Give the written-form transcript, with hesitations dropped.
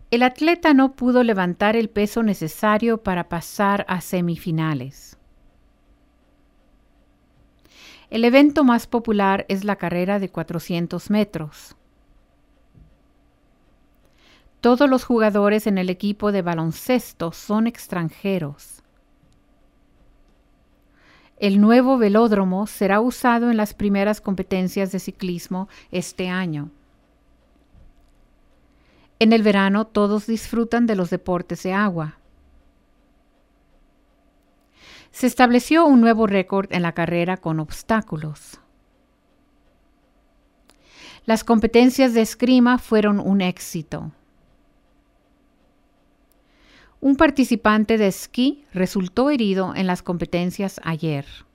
El atleta no pudo levantar el peso necesario para pasar a semifinales. El evento más popular es la carrera de 400 metros. Todos los jugadores en el equipo de baloncesto son extranjeros. El nuevo velódromo será usado en las primeras competencias de ciclismo este año. En el verano todos disfrutan de los deportes de agua. Se estableció un nuevo récord en la carrera con obstáculos. Las competencias de esgrima fueron un éxito. Un participante de esquí resultó herido en las competencias ayer.